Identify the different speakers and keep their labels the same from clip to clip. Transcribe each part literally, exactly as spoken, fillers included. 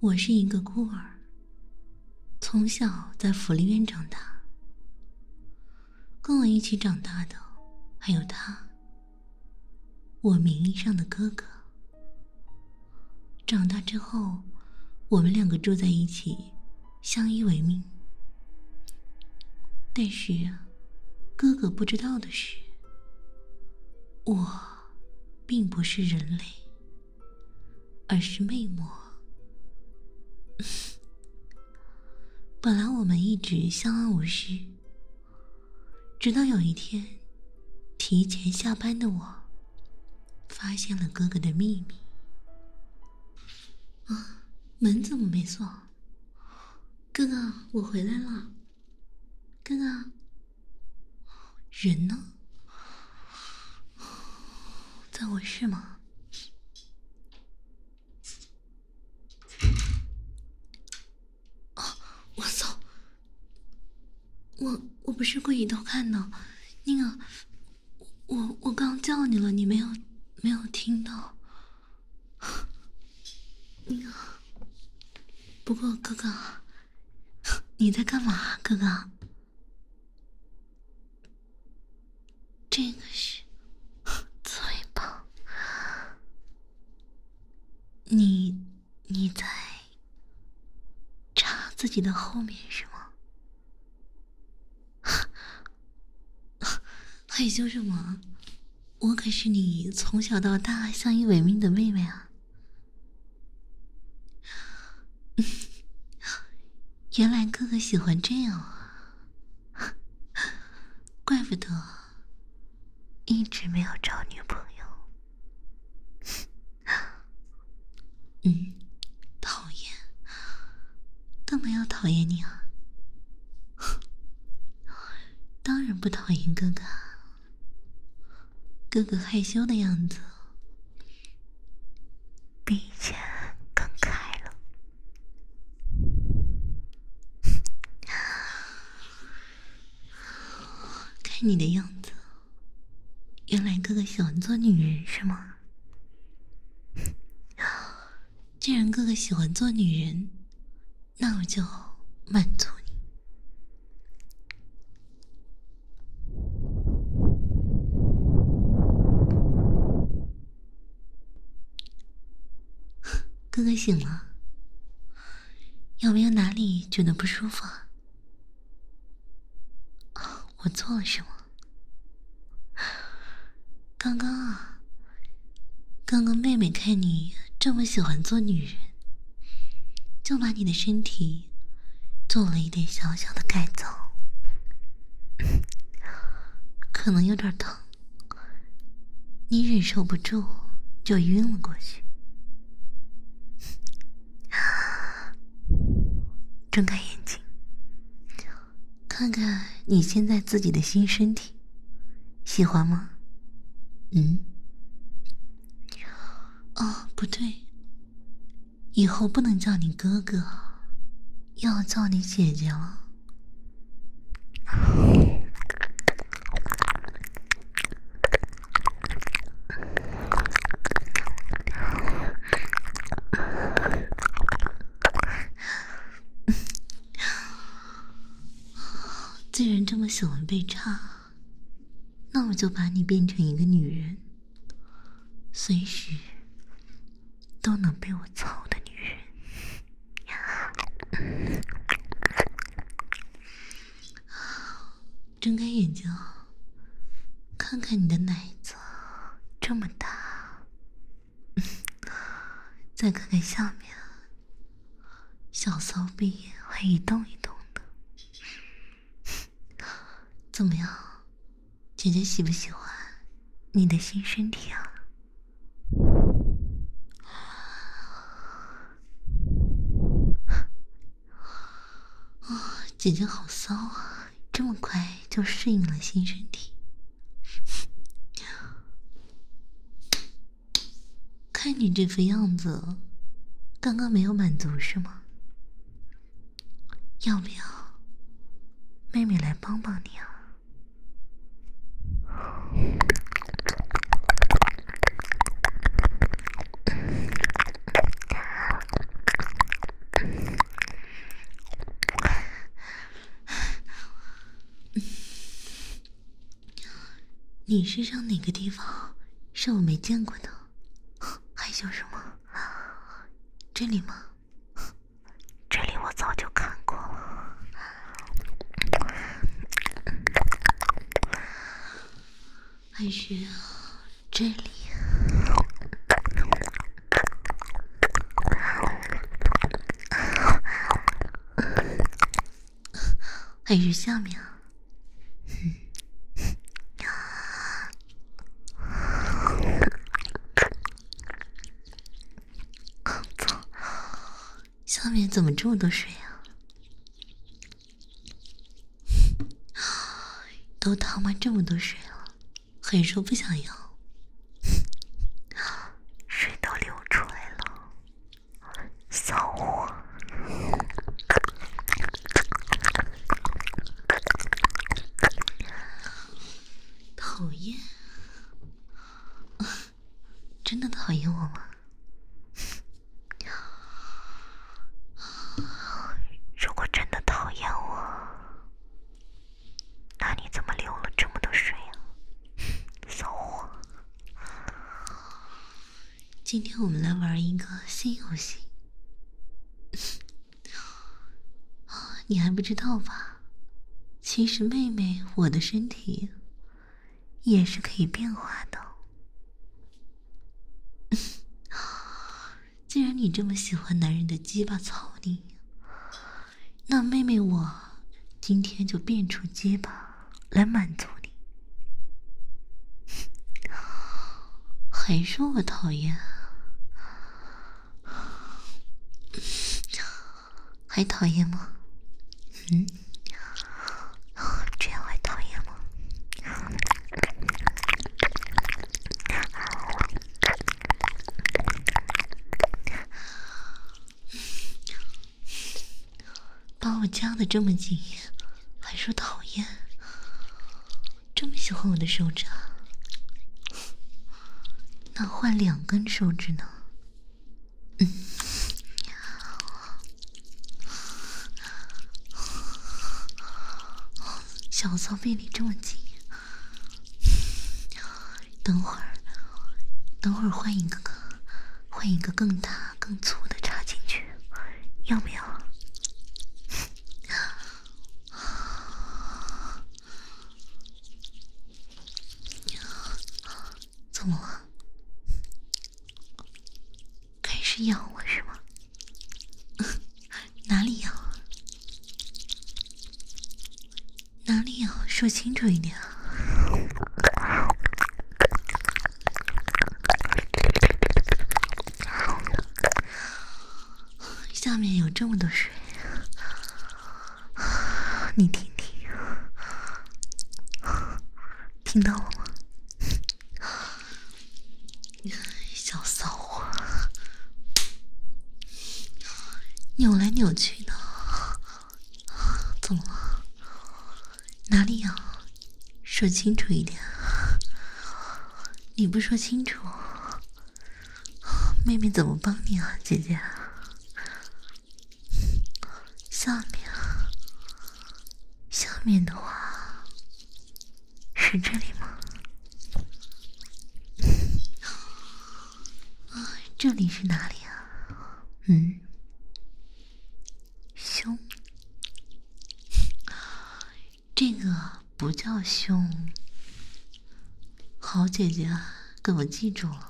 Speaker 1: 我是一个孤儿，从小在福利院长大。跟我一起长大的还有他，我名义上的哥哥。长大之后，我们两个住在一起，相依为命。但是，哥哥不知道的是，我并不是人类，而是魅魔。本来我们一直相安无事，直到有一天，提前下班的我发现了哥哥的秘密。啊，门怎么没锁？哥哥，我回来了。哥哥，人呢？在卧室吗？哦，我操！我我不是故意偷看的，那个，我我刚叫你了，你没有没有听到。那个，不过哥哥，你在干嘛？哥哥，这个是嘴巴。你你在插自己的后面是吗？害羞什么？我可是你从小到大相依为命的妹妹啊！原来哥哥喜欢这样啊，怪不得一直没有找女朋友。嗯，讨厌，干嘛要讨厌你啊？当然不讨厌哥哥，哥哥害羞的样子比以前更可爱了。看你的样子，原来哥哥喜欢做女人是吗？既然哥哥喜欢做女人，那我就满足你。哥哥醒了，有没有哪里觉得不舒服啊？啊，我做了什么？刚刚啊，刚刚妹妹看你这么喜欢做女人，就把你的身体做了一点小小的改造，可能有点疼，你忍受不住就晕了过去。睁开眼睛，看看你现在自己的新身体，喜欢吗？嗯？哦，不对，以后不能叫你哥哥，要叫你姐姐了。既然这么喜欢被插，那我就把你变成一个女人，随时都能被我操的女人。睁开眼睛，看看你的奶子这么大，再看看下面，小骚逼会一动一动的。怎么样，姐姐喜不喜欢你的新身体啊？哦，姐姐好骚啊，这么快就适应了新身体。看你这副样子，刚刚没有满足是吗？要不要妹妹来帮帮你啊？ 你身上哪个地方是我没见过的？害羞什么？这里吗？这里我早就看过了。还是这里？还是下面啊？下面怎么这么多水啊？都他妈这么多水了，还说不想要？水都流出来了，骚货！讨厌，真的讨厌我吗？如果真的讨厌我，那你怎么流了这么多水啊？骚货！今天我们来玩一个新游戏，你还不知道吧？其实妹妹，我的身体也是可以变化的。既然你这么喜欢男人的鸡巴操你，那妹妹我今天就变出鸡巴来满足你。还说我讨厌？还讨厌吗？嗯，这样还讨厌吗？把我夹得这么紧，还说讨厌？这么喜欢我的手指啊？那换两根手指呢？嗯。小骚背里这么紧，等会儿，等会儿换一个，换一个更大、更粗的插进去，要不要？怎么了？开始痒了是吗？哪里痒？哪里痒？说清楚一点啊！下面有这么多水，你听听，听到了吗？小骚货，扭来扭去的，怎么了？哪里痒？说清楚一点。你不说清楚，妹妹怎么帮你啊，姐姐？下面，下面的话是这里吗？啊，这里是哪里啊？嗯，胸。这个不叫胸，好姐姐，给我记住了。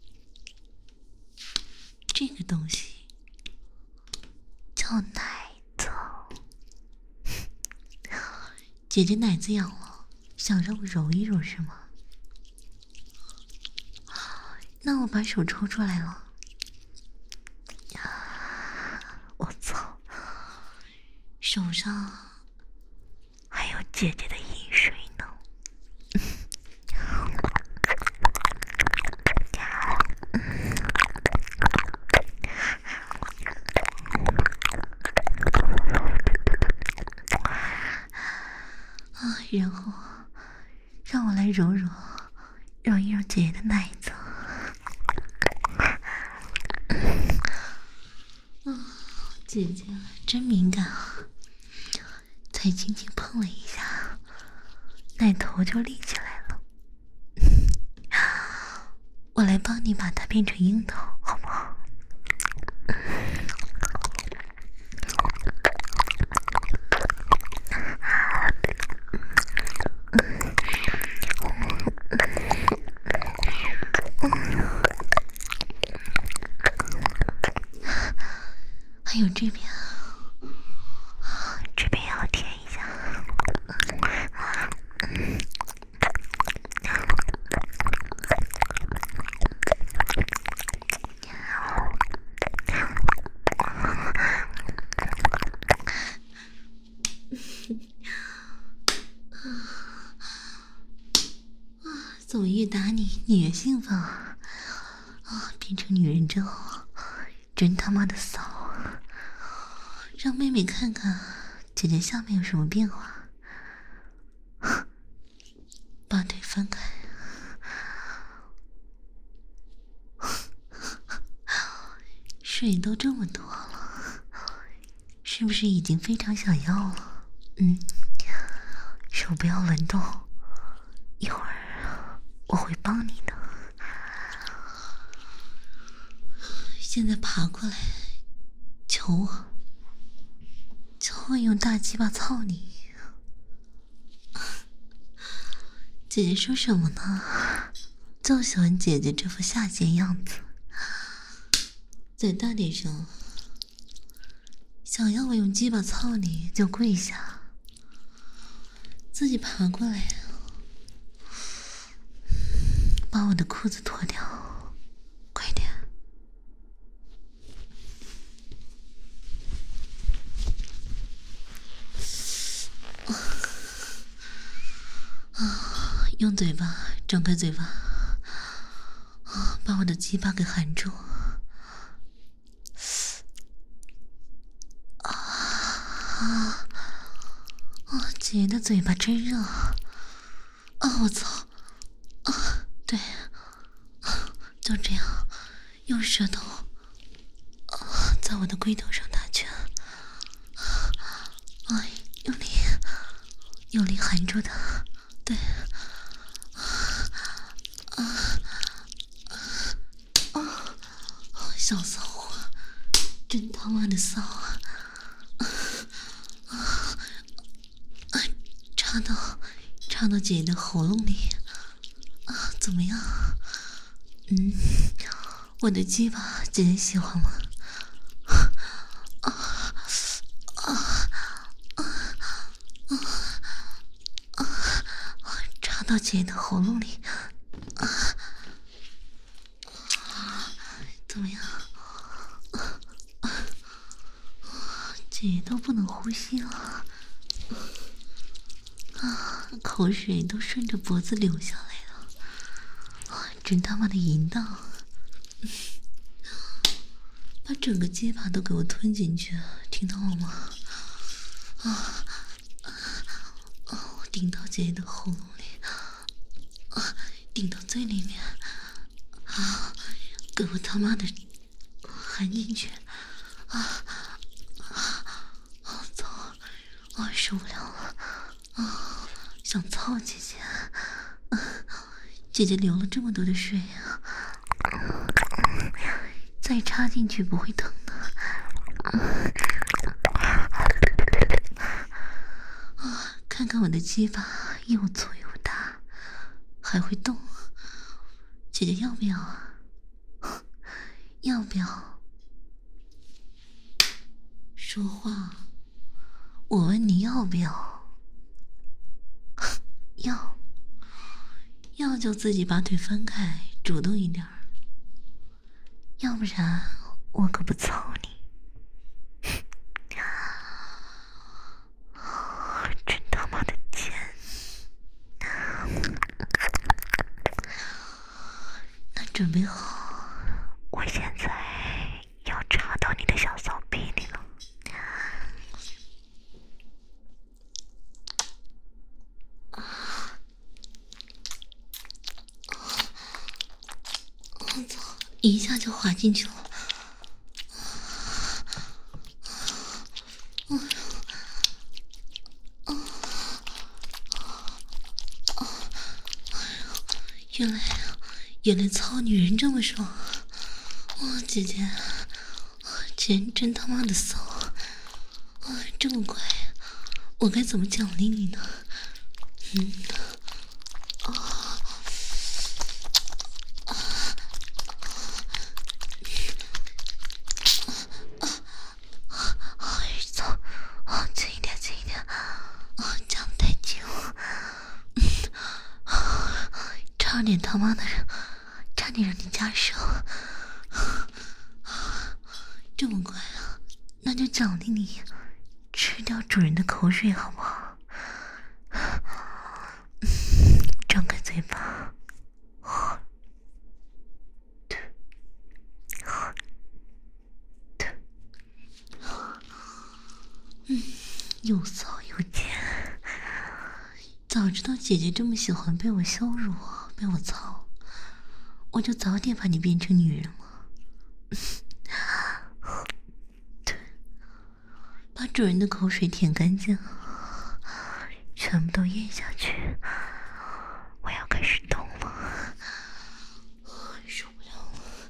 Speaker 1: 这个东西叫奶子。姐姐奶子痒了，想让我揉一揉是吗？那我把手抽出来了。我操，手上还有姐姐的饮水呢。啊，然后让我来揉揉，揉一揉姐姐的奶子。嗯，姐姐真敏感啊，才轻轻碰了一下，奶头就立起来了。 我来帮你把它变成樱桃，好不好？还有这边，这边也要舔一下。怎么越打你，你越兴奋啊！啊，变成女人之后，真他妈的骚！让妹妹看看姐姐下面有什么变化。把腿分开。水都这么多了，是不是已经非常想要了？嗯，手不要乱动，一会儿我会帮你的。现在爬过来，求我，求我用大鸡巴操你。姐姐说什么呢？就喜欢姐姐这副下贱样子。再大点声，想要我用鸡巴操你就跪下，自己爬过来，把我的裤子脱掉，快点！啊，用嘴巴张开嘴巴，啊，把我的鸡巴给含住。啊！啊！姐姐的嘴巴真热啊！我操！啊，对，啊，就这样，用舌头啊，在我的龟头上打圈，啊，用力，用力含住它，对，啊啊啊！小骚货，真他妈的骚啊！插到插到姐姐的喉咙里啊，怎么样？嗯，我的鸡巴姐姐喜欢吗？啊啊啊啊啊！插到姐姐的喉咙里啊啊！怎么样？啊啊！姐姐都不能呼吸了。啊，口水都顺着脖子流下来了，啊，真他妈的淫荡！把整个鸡巴都给我吞进去，听到了吗？啊啊！啊，顶到姐姐的喉咙里，啊，顶到最里面，啊，给我他妈的含进去！啊啊！啊，操！啊，受不了了！啊，想操姐姐，啊，姐姐流了这么多的水啊，再插进去不会疼的。啊，看看我的鸡巴又粗又大，还会动，姐姐要不要啊？要不要？说话，我问你要不要？要，要就自己把腿分开，主动一点儿，要不然我可不操你！真他妈的贱！那准备好，我现在要插到你的小骚逼里了。我操！一下就滑进去了。原来原来操女人这么爽！哇，姐姐，真真他妈的骚！哇，这么快，我该怎么奖励你呢？嗯，啊啊啊啊！操！啊，轻一点，轻一点！啊，讲太久，差点他妈的，差点让你加手。这么快啊？那就奖励你吃掉主人的口水好不好？张开嘴巴，嗯，又骚又贱。早知道姐姐这么喜欢被我羞辱，被我操，我就早点把你变成女人了。把主人的口水舔干净，全部都咽下去。我要开始动了，受不了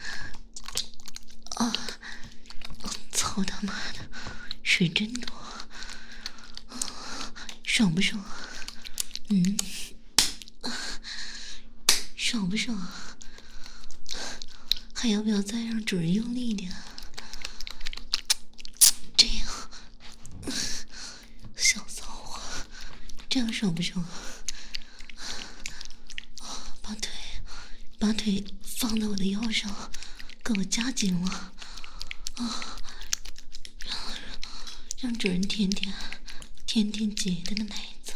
Speaker 1: 了！啊！操他妈的，水真多，爽不爽？嗯，爽不爽？还要不要再让主人用力一点？这样，小骚货，这样爽不爽？把腿，把腿放在我的腰上，给我夹紧了啊！让让主人舔舔，舔舔姐姐的奶子。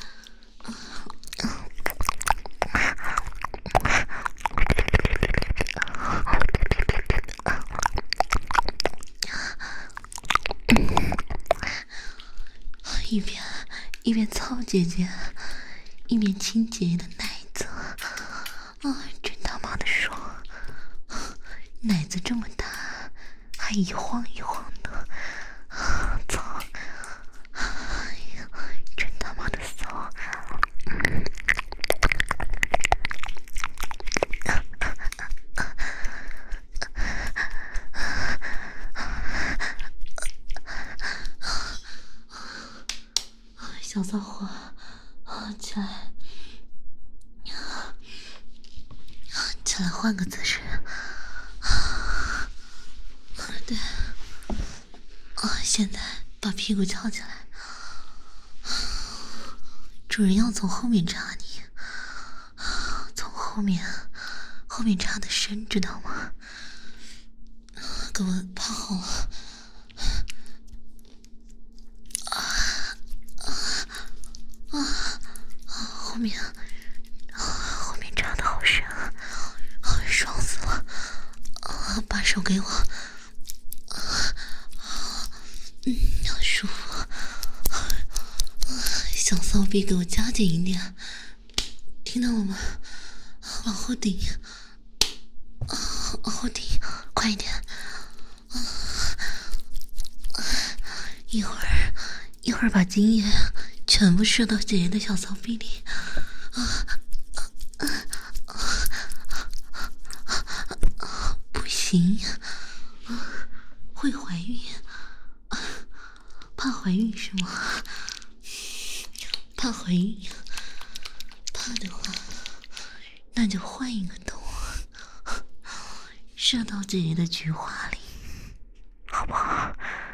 Speaker 1: 一边一边操姐姐，一边亲姐姐的奶子，啊，真他妈的爽！奶子这么大，还一晃一晃的，啊，操！哎呀，真他妈的骚！小骚货，啊，起来，起来，换个姿势。对，啊，现在把屁股翘起来。主人要从后面插你，从后面，后面插的深，知道吗？给我趴好了。后面，后面插的好深啊，爽死了！啊，把手给我，啊，嗯，好舒服。小骚逼，给我加紧一点，听到了吗？往后顶，啊，往后顶，快一点！啊，一会儿，一会儿把精液全部射到姐姐的小骚逼里。不行，会怀孕，怕怀孕是吗？怕怀孕，怕的话，那就换一个洞，射到姐姐的菊花里，好不好？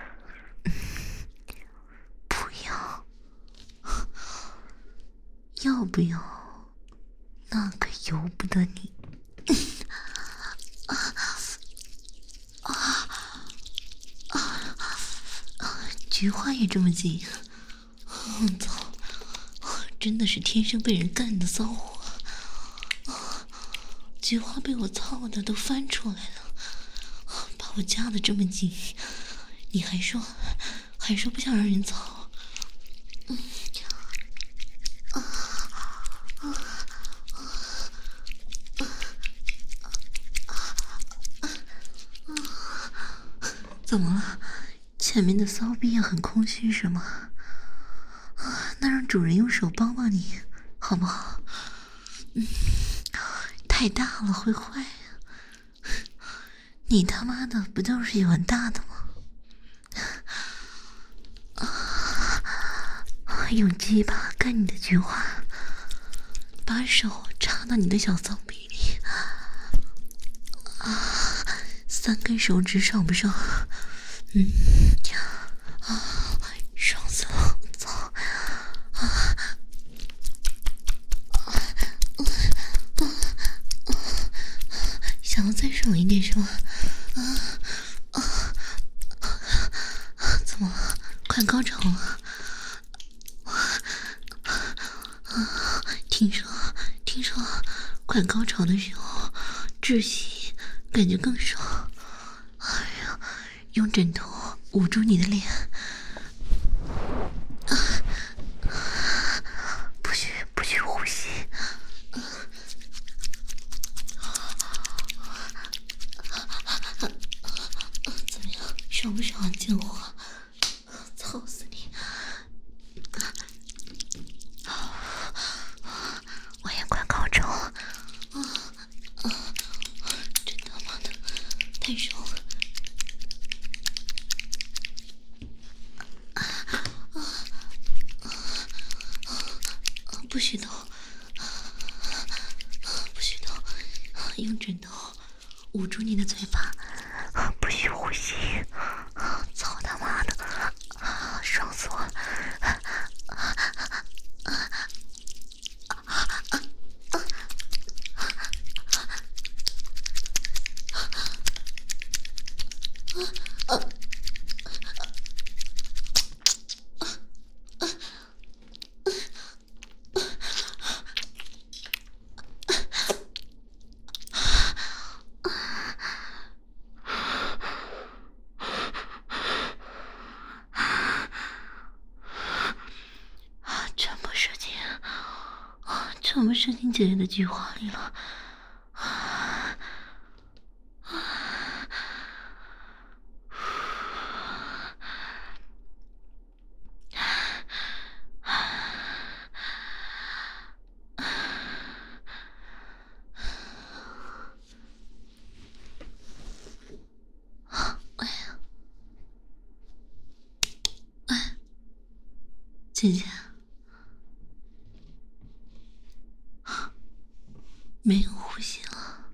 Speaker 1: 不要，要不要？那可由不得你。啊啊啊啊！菊花也这么紧，我操！真的是天生被人干的骚货。菊花被我操的都翻出来了，把我夹的这么紧，你还说还说不想让人操？嗯啊啊啊啊！怎么了？前面的骚逼也很空虚是吗？啊，那让主人用手帮帮你，好不好？嗯，太太大了会坏啊！你他妈的不就是喜欢大的吗？啊！用鸡巴干你的菊花，把手插到你的小骚逼里，啊！三根手指爽不爽？嗯，啊，爽死了！操！啊！想要再爽一点是吗？啊啊！怎么了？快高潮了！啊！听说，听说，快高潮的时候窒息，感觉更爽。哎呀，用枕头捂住你的脸，啊！不许，不许呼吸！怎么样，爽不爽啊，贱货？操死你！我也快高潮了，啊啊！真他妈的太爽了！啊啊啊！不许动！不许动！用枕头捂住你的嘴巴，不许呼吸！操他妈的！爽死我了！全部射进姐姐的菊花里了，啊啊！哎呀，哎，姐姐。没有呼吸了，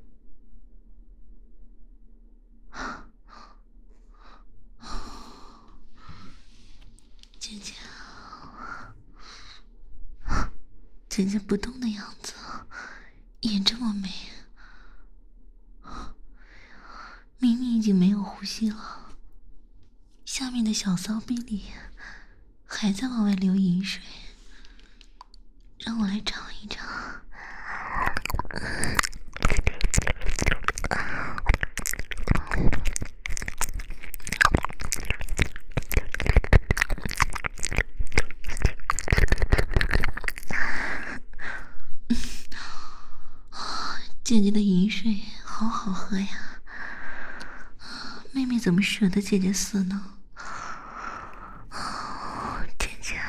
Speaker 1: 姐姐，姐姐不动的样子也这么美，明明已经没有呼吸了，下面的小骚逼里还在往外流饮水，让我来尝一尝。姐姐的饮水好好喝呀，妹妹怎么舍得姐姐死呢？姐姐，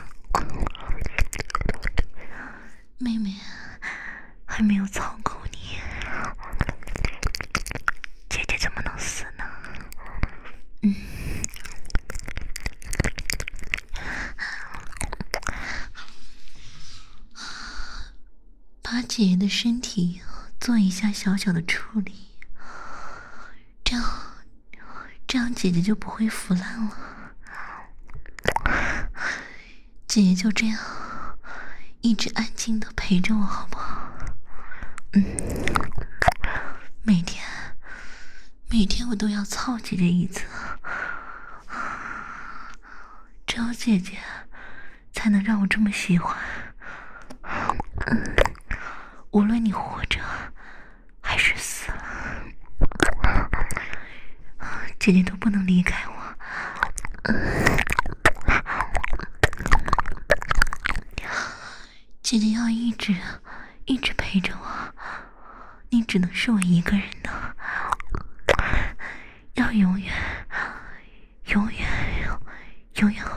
Speaker 1: 妹妹还没有操够你，姐姐怎么能死呢？嗯，把姐姐的身体做一下小小的处理，这样这样姐姐就不会腐烂了。姐姐就这样一直安静的陪着我好不好？嗯，每天每天我都要操姐姐一次，只有姐姐才能让我这么喜欢。嗯，无论你活着还是死了，姐姐都不能离开我。姐姐要一直一直陪着我，你只能是我一个人的，要永远永远永远